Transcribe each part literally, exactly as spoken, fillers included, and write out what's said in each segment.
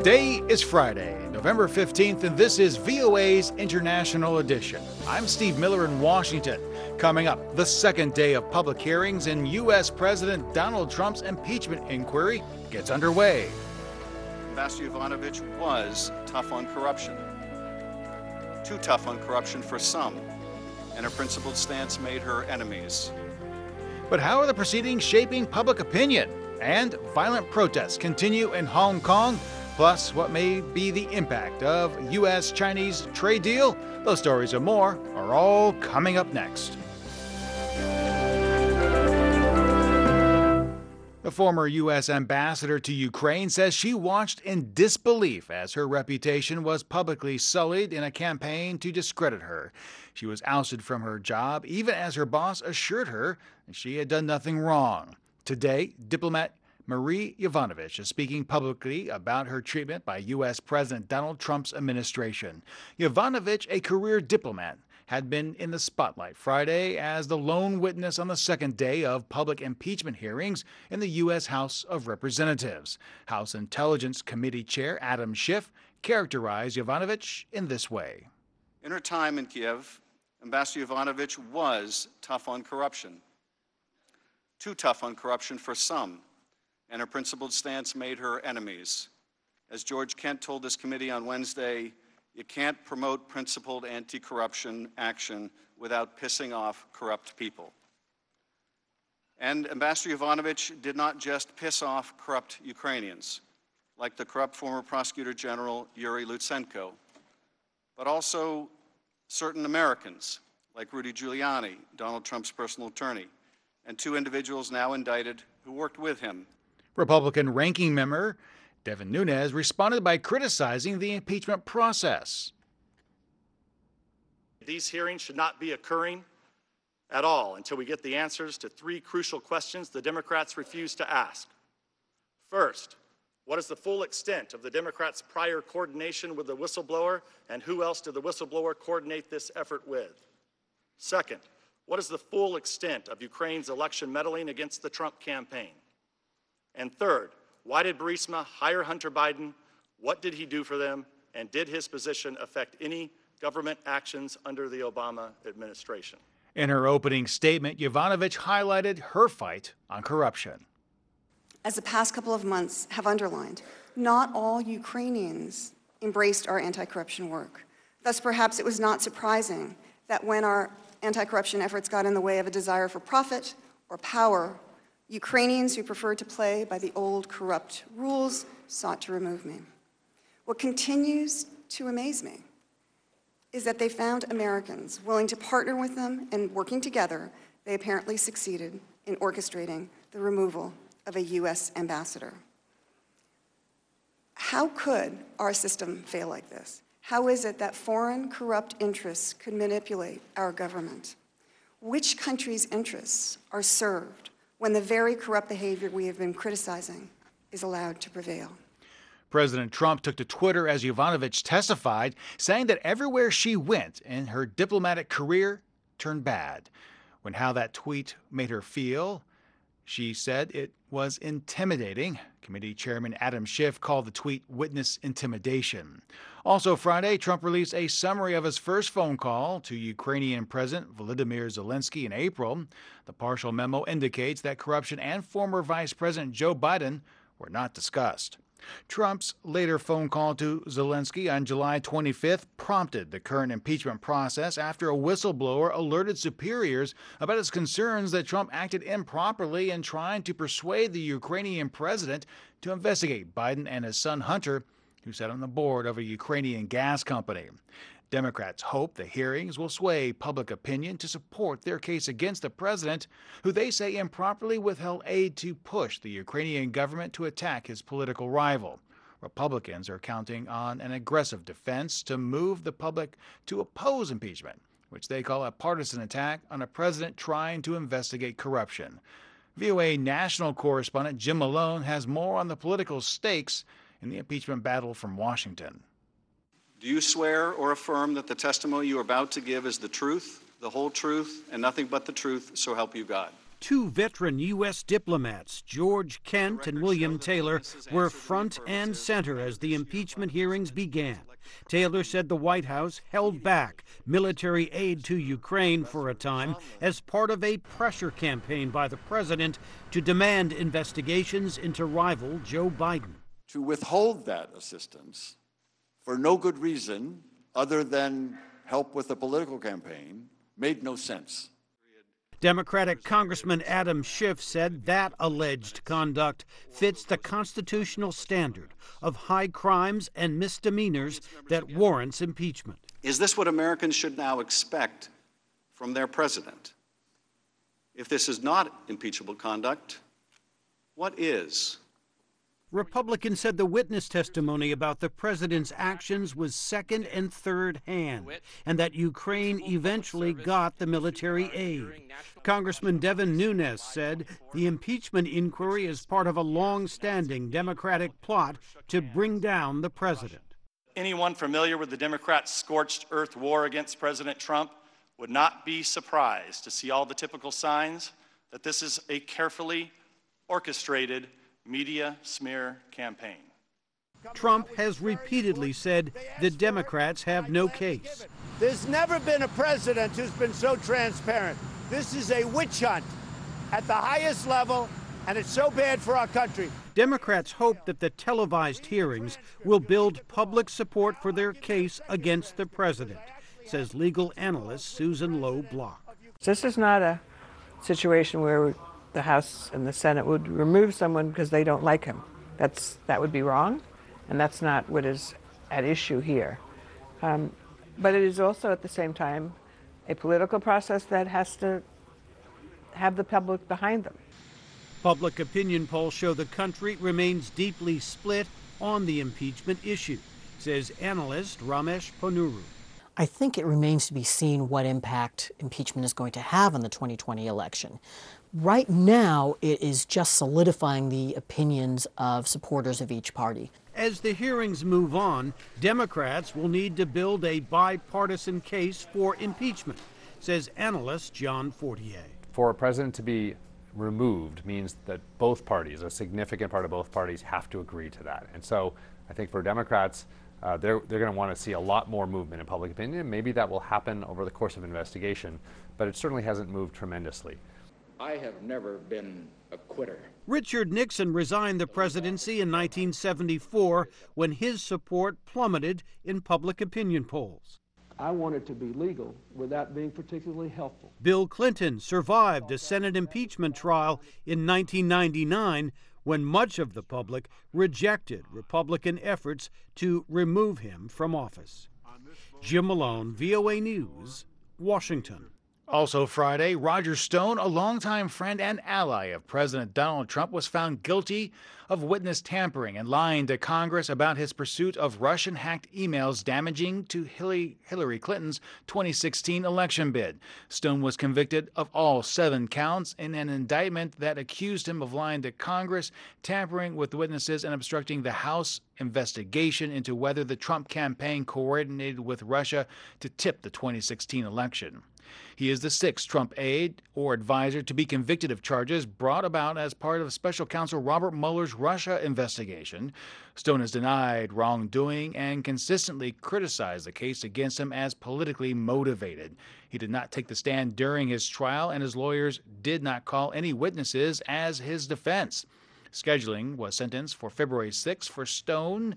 Today is Friday, November fifteenth, and this is V O A's International Edition. I'm Steve Miller in Washington. Coming up, the second day of public hearings in U S President Donald Trump's impeachment inquiry gets underway. Ambassador Yovanovitch was tough on corruption. Too tough on corruption for some, and her principled stance made her enemies. But how are the proceedings shaping public opinion? And violent protests continue in Hong Kong. Plus, what may be the impact of U S Chinese trade deal? Those stories and more are all coming up next. The former U S ambassador to Ukraine says she watched in disbelief as her reputation was publicly sullied in a campaign to discredit her. She was ousted from her job even as her boss assured her she had done nothing wrong. Today, diplomat Marie Yovanovitch is speaking publicly about her treatment by U S President Donald Trump's administration. Yovanovitch, a career diplomat, had been in the spotlight Friday as the lone witness on the second day of public impeachment hearings in the U S House of Representatives. House Intelligence Committee Chair Adam Schiff characterized Yovanovitch in this way. In her time in Kiev, Ambassador Yovanovitch was tough on corruption. Too tough on corruption for some, and her principled stance made her enemies. As George Kent told this committee on Wednesday, you can't promote principled anti-corruption action without pissing off corrupt people. And Ambassador Yovanovitch did not just piss off corrupt Ukrainians, like the corrupt former Prosecutor General Yuri Lutsenko, but also certain Americans, like Rudy Giuliani, Donald Trump's personal attorney, and two individuals now indicted who worked with him. Republican ranking member Devin Nunes responded by criticizing the impeachment process. These hearings should not be occurring at all until we get the answers to three crucial questions the Democrats refuse to ask. First, what is the full extent of the Democrats' prior coordination with the whistleblower, and who else did the whistleblower coordinate this effort with? Second, what is the full extent of Ukraine's election meddling against the Trump campaign? And third, why did Burisma hire Hunter Biden? What did he do for them? And did his position affect any government actions under the Obama administration? In her opening statement, Yovanovitch highlighted her fight on corruption. As the past couple of months have underlined, not all Ukrainians embraced our anti-corruption work. Thus, perhaps it was not surprising that when our anti-corruption efforts got in the way of a desire for profit or power, Ukrainians who preferred to play by the old corrupt rules sought to remove me. What continues to amaze me is that they found Americans willing to partner with them, and working together, they apparently succeeded in orchestrating the removal of a U S ambassador. How could our system fail like this? How is it that foreign corrupt interests could manipulate our government? Which countries' interests are served when the very corrupt behavior we have been criticizing is allowed to prevail? President Trump took to Twitter as Yovanovitch testified, saying that everywhere she went in her diplomatic career turned bad. When how that tweet made her feel, she said it was intimidating. Committee Chairman Adam Schiff called the tweet witness intimidation. Also Friday, Trump released a summary of his first phone call to Ukrainian President Volodymyr Zelensky in April. The partial memo indicates that corruption and former Vice President Joe Biden were not discussed. Trump's later phone call to Zelensky on July twenty-fifth prompted the current impeachment process after a whistleblower alerted superiors about his concerns that Trump acted improperly in trying to persuade the Ukrainian president to investigate Biden and his son Hunter, who sat on the board of a Ukrainian gas company. Democrats hope the hearings will sway public opinion to support their case against the president, who they say improperly withheld aid to push the Ukrainian government to attack his political rival. Republicans are counting on an aggressive defense to move the public to oppose impeachment, which they call a partisan attack on a president trying to investigate corruption. V O A national correspondent Jim Malone has more on the political stakes in the impeachment battle from Washington. Do you swear or affirm that the testimony you are about to give is the truth, the whole truth, and nothing but the truth, so help you God? Two veteran U S diplomats, George Kent and William Taylor, were front and center as the impeachment hearings began. Taylor said the White House held back military aid to Ukraine for a time as part of a pressure campaign by the president to demand investigations into rival Joe Biden. To withhold that assistance for no good reason other than help with a political campaign made no sense. Democratic Congressman Adam Schiff said that alleged conduct fits the constitutional standard of high crimes and misdemeanors that warrants impeachment. Is this what Americans should now expect from their president? If this is not impeachable conduct, what is? Republicans said the witness testimony about the president's actions was second and third hand, and that Ukraine eventually got the military aid. Congressman Devin Nunes said the impeachment inquiry is part of a long-standing Democratic plot to bring down the president. Anyone familiar with the Democrats' scorched earth war against President Trump would not be surprised to see all the typical signs that this is a carefully orchestrated media smear campaign. Trump has repeatedly said the Democrats have no case. There's never been a president who's been so transparent. This is a witch hunt at the highest level, and it's so bad for our country. Democrats hope that the televised hearings will build public support for their case against the president, says legal analyst Susan Lowe Block. This is not a situation where the House and the Senate would remove someone because they don't like him. That's, that would be wrong, and that's not what is at issue here. Um, but it is also, at the same time, a political process that has to have the public behind them. Public opinion polls show the country remains deeply split on the impeachment issue, says analyst Ramesh Ponnuru. I think it remains to be seen what impact impeachment is going to have on the twenty twenty election. Right now, it is just solidifying the opinions of supporters of each party. As the hearings move on, Democrats will need to build a bipartisan case for impeachment, says analyst John Fortier. For a president to be removed means that both parties, a significant part of both parties, have to agree to that. And so I think for Democrats, uh, they're, they're going to want to see a lot more movement in public opinion. Maybe that will happen over the course of investigation, but it certainly hasn't moved tremendously. I have never been a quitter. Richard Nixon resigned the presidency in nineteen seventy-four when his support plummeted in public opinion polls. I want it to be legal without being particularly helpful. Bill Clinton survived a Senate impeachment trial in nineteen ninety-nine when much of the public rejected Republican efforts to remove him from office. Jim Malone, V O A News, Washington. Also Friday, Roger Stone, a longtime friend and ally of President Donald Trump, was found guilty of witness tampering and lying to Congress about his pursuit of Russian-hacked emails damaging to Hillary Clinton's twenty sixteen election bid. Stone was convicted of all seven counts in an indictment that accused him of lying to Congress, tampering with witnesses, and obstructing the House investigation into whether the Trump campaign coordinated with Russia to tip the twenty sixteen election. He is the sixth Trump aide or advisor to be convicted of charges brought about as part of special counsel Robert Mueller's Russia investigation. Stone has denied wrongdoing and consistently criticized the case against him as politically motivated. He did not take the stand during his trial, and his lawyers did not call any witnesses as his defense. Scheduling was sentenced for February sixth for Stone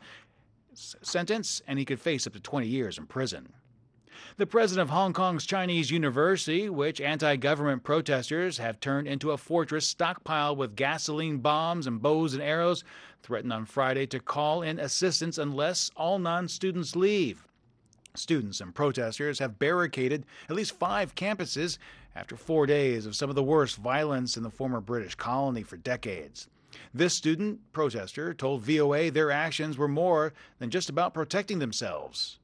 sentence, and he could face up to twenty years in prison. The president of Hong Kong's Chinese University, which anti-government protesters have turned into a fortress stockpiled with gasoline bombs and bows and arrows, threatened on Friday to call in assistance unless all non-students leave. Students and protesters have barricaded at least five campuses after four days of some of the worst violence in the former British colony for decades. This student protester told V O A their actions were more than just about protecting themselves.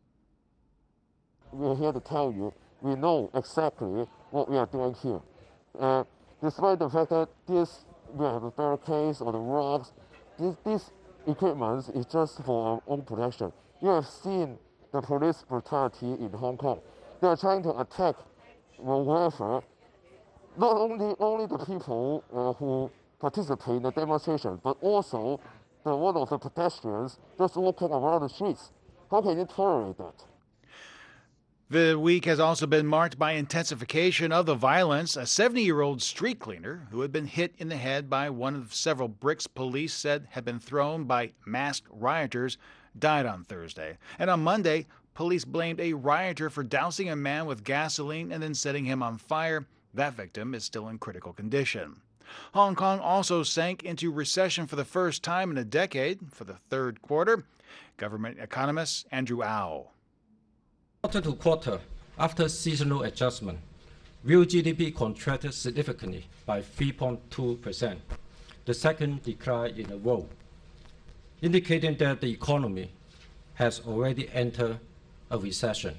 We're here to tell you, we know exactly what we are doing here. Uh, despite the fact that this, we have the barricades or the rocks, this, this equipment is just for our own protection. You have seen the police brutality in Hong Kong. They are trying to attack wherever not only only the people uh, who participate in the demonstration, but also the one of the pedestrians just walking around the streets. How can you tolerate that? The week has also been marked by intensification of the violence. A seventy-year-old street cleaner who had been hit in the head by one of several bricks police said had been thrown by masked rioters died on Thursday. And on Monday, police blamed a rioter for dousing a man with gasoline and then setting him on fire. That victim is still in critical condition. Hong Kong also sank into recession for the first time in a decade for the third quarter. Government economist Andrew Au. Quarter to quarter, after seasonal adjustment, real G D P contracted significantly by three point two percent, the second decline in a row, indicating that the economy has already entered a recession.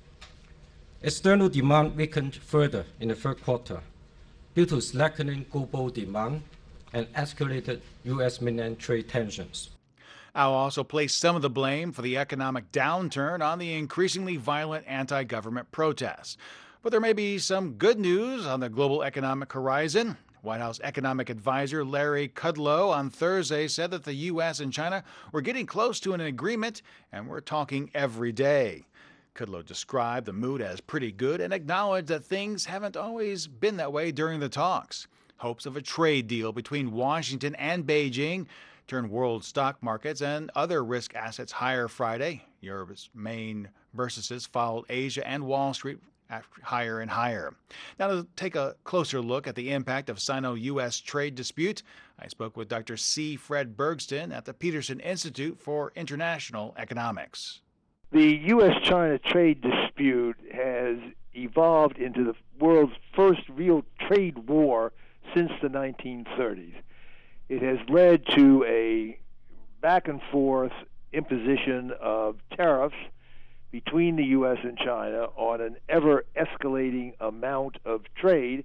External demand weakened further in the third quarter due to slackening global demand and escalated U S mainland trade tensions. Au also placed some of the blame for the economic downturn on the increasingly violent anti-government protests. But there may be some good news on the global economic horizon. White House economic advisor Larry Kudlow on Thursday said that the U S and China were getting close to an agreement and were talking every day. Kudlow described the mood as pretty good and acknowledged that things haven't always been that way during the talks. Hopes of a trade deal between Washington and Beijing turned world stock markets and other risk assets higher Friday. Europe's main bursices followed Asia and Wall Street higher and higher. Now to take a closer look at the impact of Sino-U S trade dispute, I spoke with Doctor C. Fred Bergston at the Peterson Institute for International Economics. The U S China trade dispute has evolved into the world's first real trade war since the nineteen thirties. It has led to a back and forth imposition of tariffs between the U S and China on an ever escalating amount of trade,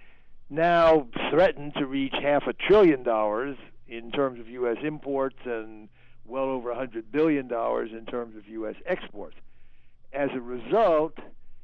now threatened to reach half a trillion dollars in terms of U S imports and well over one hundred billion dollars in terms of U S exports. As a result,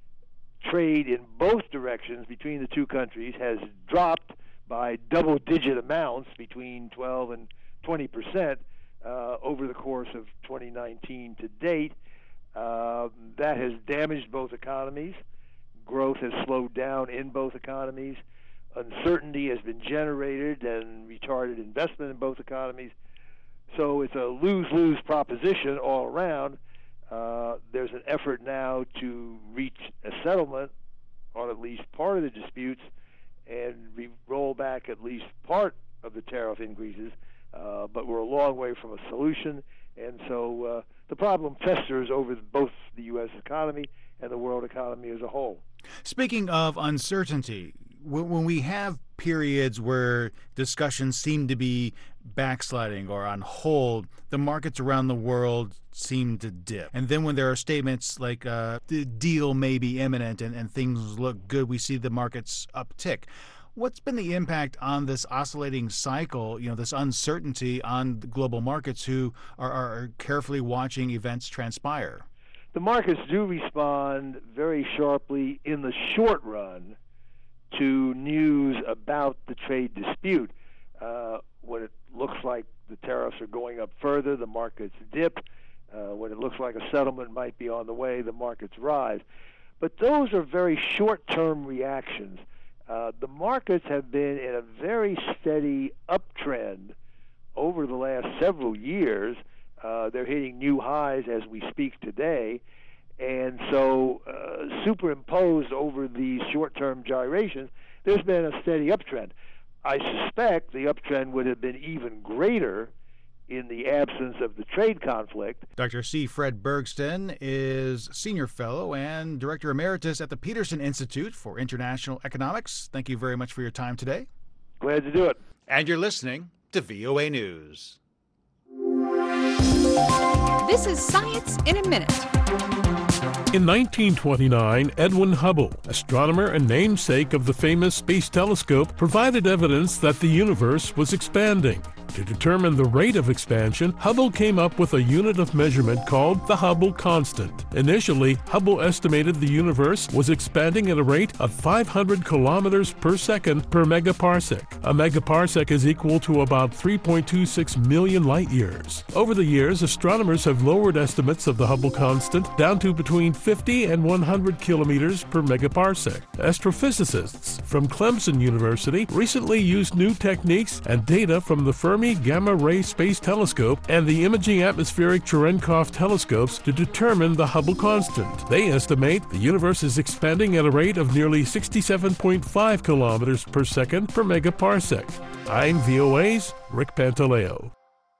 trade in both directions between the two countries has dropped by double-digit amounts, between twelve and twenty percent, uh, over the course of twenty nineteen to date. Uh, that has damaged both economies. Growth has slowed down in both economies. Uncertainty has been generated and retarded investment in both economies. So it's a lose-lose proposition all around. Uh, there's an effort now to reach a settlement on at least part of the disputes and re- roll back at least part of the tariff increases, uh, but we're a long way from a solution, and so uh, the problem festers over both the U S economy and the world economy as a whole. Speaking of uncertainty, when we have periods where discussions seem to be backsliding or on hold, the markets around the world seem to dip. And then when there are statements like uh, the deal may be imminent and, and things look good, we see the markets uptick. What's been the impact on this oscillating cycle, you know, this uncertainty on the global markets who are, are carefully watching events transpire? The markets do respond very sharply in the short run to news about the trade dispute. Uh, when it looks like the tariffs are going up further, the markets dip. Uh, when it looks like a settlement might be on the way, the markets rise. But those are very short-term reactions. Uh, the markets have been in a very steady uptrend over the last several years. Uh, they're hitting new highs as we speak today. And so uh, superimposed over these short-term gyrations, there's been a steady uptrend. I suspect the uptrend would have been even greater in the absence of the trade conflict. Doctor C. Fred Bergston is Senior Fellow and Director Emeritus at the Peterson Institute for International Economics. Thank you very much for your time today. Glad to do it. And you're listening to V O A News. This is Science in a Minute. In nineteen twenty-nine, Edwin Hubble, astronomer and namesake of the famous Space Telescope, provided evidence that the universe was expanding. To determine the rate of expansion, Hubble came up with a unit of measurement called the Hubble constant. Initially, Hubble estimated the universe was expanding at a rate of five hundred kilometers per second per megaparsec. A megaparsec is equal to about three point two six million light years. Over the years, astronomers have lowered estimates of the Hubble constant down to between fifty and one hundred kilometers per megaparsec. Astrophysicists from Clemson University recently used new techniques and data from the Fermi Gamma Ray Space Telescope and the Imaging Atmospheric Cherenkov telescopes to determine the Hubble constant. They estimate the universe is expanding at a rate of nearly sixty-seven point five kilometers per second per megaparsec. I'm V O A's Rick Pantaleo.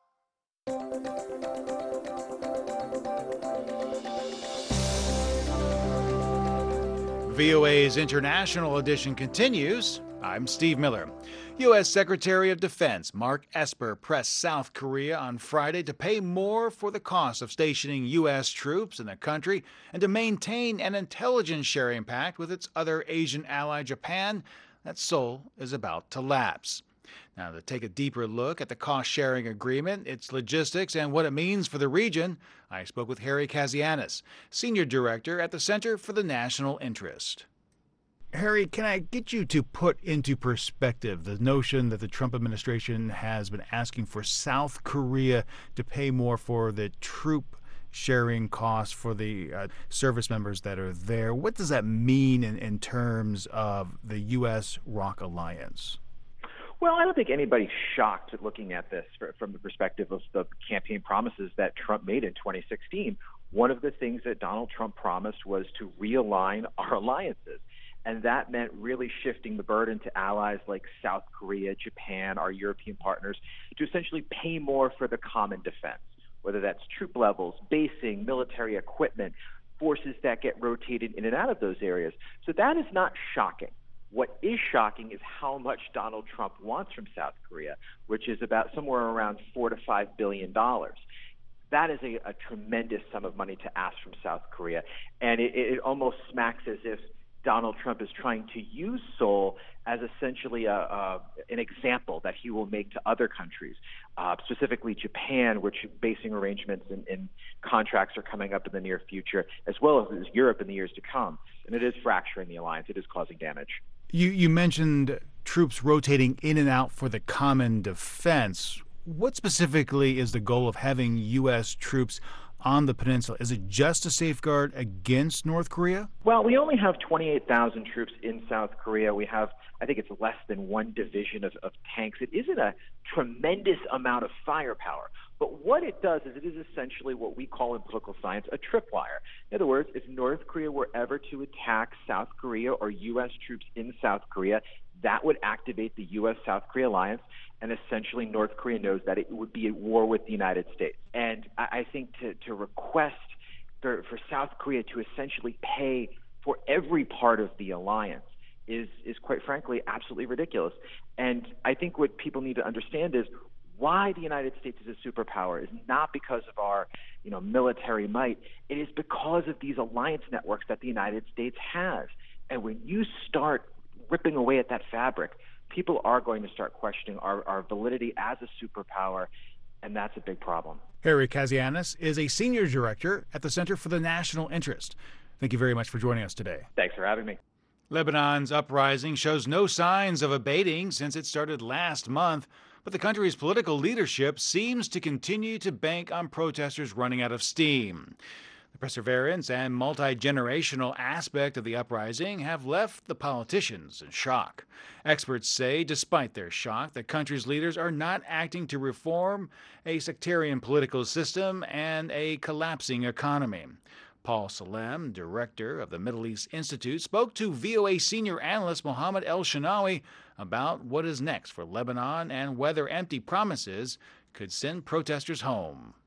V O A's International Edition continues. I'm Steve Miller. U S Secretary of Defense Mark Esper pressed South Korea on Friday to pay more for the cost of stationing U S troops in the country and to maintain an intelligence sharing pact with its other Asian ally, Japan, that Seoul is about to lapse. Now, to take a deeper look at the cost-sharing agreement, its logistics, and what it means for the region, I spoke with Harry Kazianis, Senior Director at the Center for the National Interest. Harry, can I get you to put into perspective the notion that the Trump administration has been asking for South Korea to pay more for the troop sharing costs for the uh, service members that are there? What does that mean in, in terms of the U S ROK alliance? Well, I don't think anybody's shocked at looking at this for, from the perspective of the campaign promises that Trump made in twenty sixteen. One of the things that Donald Trump promised was to realign our alliances. And that meant really shifting the burden to allies like South Korea, Japan, our European partners, to essentially pay more for the common defense, whether that's troop levels, basing, military equipment, forces that get rotated in and out of those areas. So that is not shocking. What is shocking is how much Donald Trump wants from South Korea, which is about somewhere around four to five billion dollars. That is a, a tremendous sum of money to ask from South Korea, and it, it almost smacks as if Donald Trump is trying to use Seoul as essentially a, a, an example that he will make to other countries, uh, specifically Japan, which basing arrangements and, and contracts are coming up in the near future, as well as Europe in the years to come. And it is fracturing the alliance. It is causing damage. You, you mentioned troops rotating in and out for the common defense. What specifically is the goal of having U S troops on the peninsula? Is it just to safeguard against North Korea? Well, we only have twenty-eight thousand troops in South Korea. We have, I think it's less than one division of, of tanks. It isn't a tremendous amount of firepower. But what it does is it is essentially what we call in political science a tripwire. In other words, if North Korea were ever to attack South Korea or U S troops in South Korea, that would activate the U S South Korea alliance, and essentially North Korea knows that it would be at war with the United States. And I, I think to, to request for, for South Korea to essentially pay for every part of the alliance is, is quite frankly absolutely ridiculous. And I think what people need to understand is why the United States is a superpower is not because of our, you know, military might. It is because of these alliance networks that the United States has. And when you start ripping away at that fabric, people are going to start questioning our, our validity as a superpower, and that's a big problem. Harry Kazianis is a senior director at the Center for the National Interest. Thank you very much for joining us today. Thanks for having me. Lebanon's uprising shows no signs of abating since it started last month, but the country's political leadership seems to continue to bank on protesters running out of steam. The perseverance and multi-generational aspect of the uprising have left the politicians in shock. Experts say, despite their shock, the country's leaders are not acting to reform a sectarian political system and a collapsing economy. Paul Salem, director of the Middle East Institute, spoke to V O A senior analyst Mohammed El-Shinawi about what is next for Lebanon and whether empty promises could send protesters home.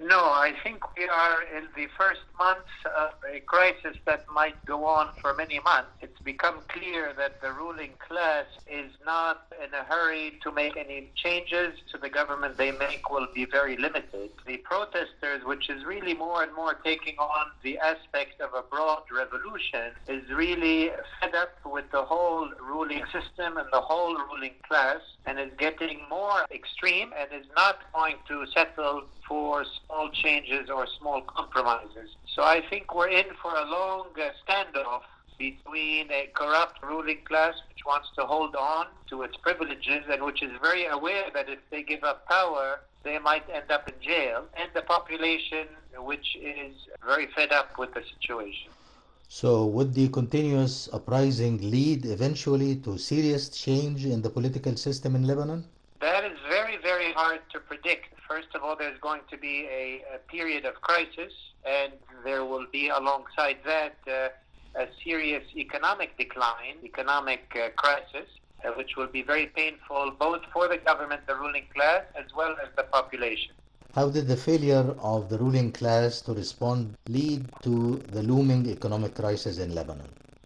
No, I think we are in the first months of a crisis that might go on for many months. It's become clear that the ruling class is not in a hurry to make any changes to the government they make will be very limited. The protesters, which is really more and more taking on the aspect of a broad revolution, is really fed up with the whole ruling system and the whole ruling class, and is getting more extreme and is not going to settle for small changes or small compromises. So I think we're in for a long uh, standoff between a corrupt ruling class which wants to hold on to its privileges and which is very aware that if they give up power, they might end up in jail, and the population which is very fed up with the situation. So would the continuous uprising lead eventually to serious change in the political system in Lebanon? That is very, very hard to predict. First of all, there's going to be a, a period of crisis, and there will be alongside that uh, a serious economic decline, economic uh, crisis, uh, which will be very painful both for the government, the ruling class, as well as the population. How did the failure of the ruling class to respond lead to the looming economic crisis in Lebanon?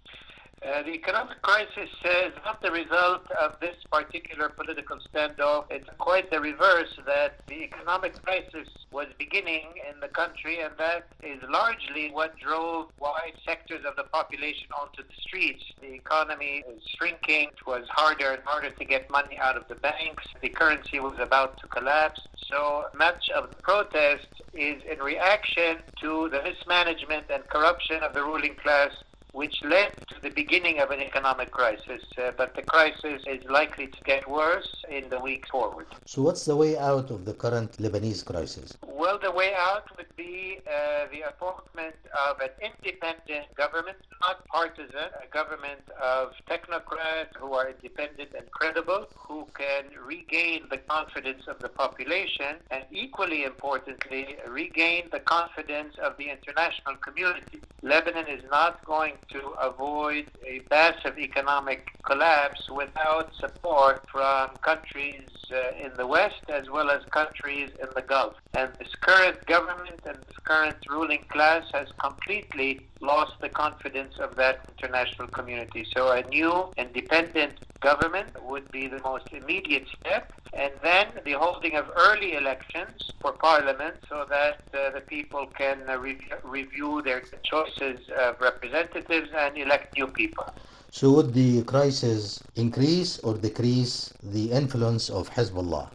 Uh, the economic crisis is not the result of this particular political standoff. It's quite the reverse, that the economic crisis was beginning in the country, and that is largely what drove wide sectors of the population onto the streets. The economy is shrinking. It was harder and harder to get money out of the banks. The currency was about to collapse. So much of the protest is in reaction to the mismanagement and corruption of the ruling class, which led to the beginning of an economic crisis. Uh, but the crisis is likely to get worse in the weeks forward. So what's the way out of the current Lebanese crisis? Well, the way out would be uh, the appointment of an independent government, not partisan, a government of technocrats who are independent and credible, who can regain the confidence of the population, and equally importantly, regain the confidence of the international community. Lebanon is not going to avoid a massive economic collapse without support from countries uh, in the West as well as countries in the Gulf. And this current government and this current ruling class has completely lost the confidence of that international community. So a new independent government would be the most immediate step, and then the holding of early elections for parliament so that uh, the people can uh, re- review their choices of representatives and elect new people. So would the crisis increase or decrease the influence of Hezbollah?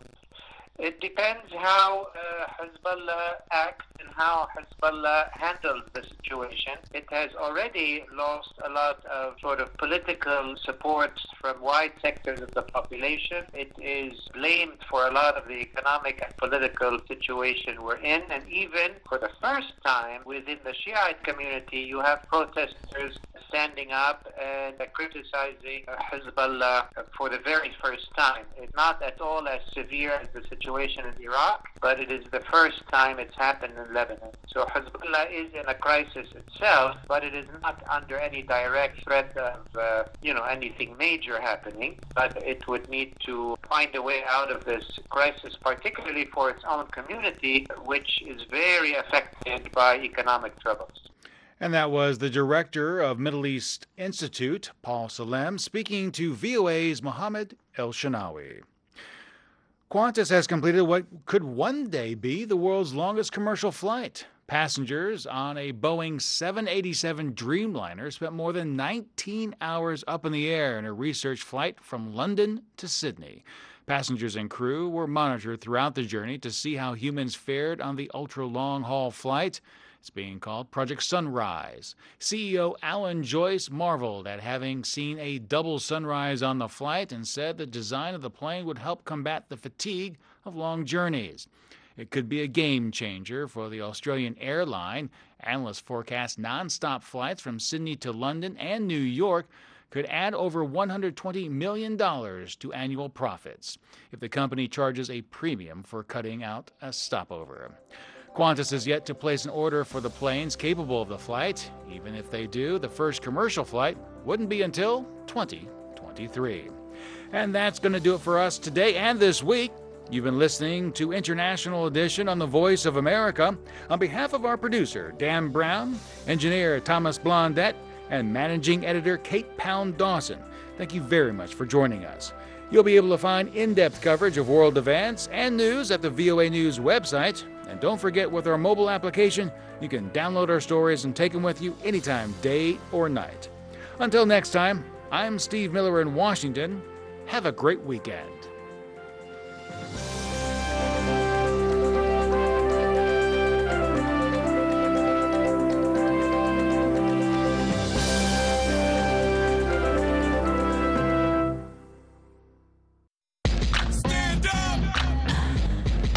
It depends how uh, Hezbollah acts and how Hezbollah handles the situation. It has already lost a lot of sort of political support from wide sectors of the population. It is blamed for a lot of the economic and political situation we're in. And even for the first time within the Shiite community, you have protesters standing up and criticizing Hezbollah for the very first time. It's not at all as severe as the situation in Iraq, but it is the first time it's happened in Lebanon. So Hezbollah is in a crisis itself, but it is not under any direct threat of, uh, you know, anything major happening. But it would need to find a way out of this crisis, particularly for its own community, which is very affected by economic troubles. And that was the director of Middle East Institute, Paul Salem, speaking to V O A's Mohammed El-Shanawi. Qantas has completed what could one day be the world's longest commercial flight. Passengers on a Boeing seven eighty-seven Dreamliner spent more than nineteen hours up in the air in a research flight from London to Sydney. Passengers and crew were monitored throughout the journey to see how humans fared on the ultra-long-haul flight. It's being called Project Sunrise. C E O Alan Joyce marveled at having seen a double sunrise on the flight and said the design of the plane would help combat the fatigue of long journeys. It could be a game changer for the Australian airline. Analysts forecast nonstop flights from Sydney to London and New York could add over one hundred twenty million dollars to annual profits if the company charges a premium for cutting out a stopover. Qantas has yet to place an order for the planes capable of the flight. Even if they do, the first commercial flight wouldn't be until twenty twenty-three. And that's going to do it for us today and this week. You've been listening to International Edition on the Voice of America. On behalf of our producer, Dan Brown, engineer Thomas Blondet, and managing editor Kate Pound Dawson, thank you very much for joining us. You'll be able to find in-depth coverage of world events and news at the V O A News website. And don't forget, with our mobile application, you can download our stories and take them with you anytime, day or night. Until next time, I'm Steve Miller in Washington. Have a great weekend.